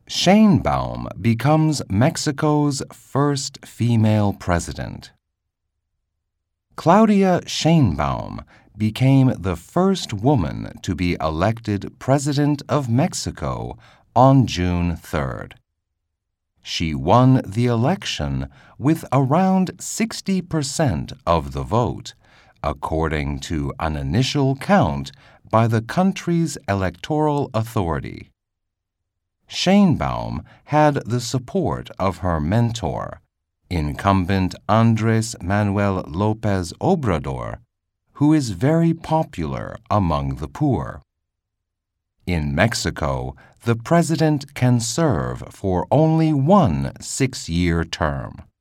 Sheinbaum becomes Mexico's first female president. Claudia Sheinbaum became the first woman to be elected President of Mexico on June 3rd. She won the election with around 60% of the vote, according to an initial count by the country's electoral authority. Sheinbaum had the support of her mentor, incumbent Andrés Manuel López Obrador, who is very popular among the poor. In Mexico, the president can serve for only one 6-year term.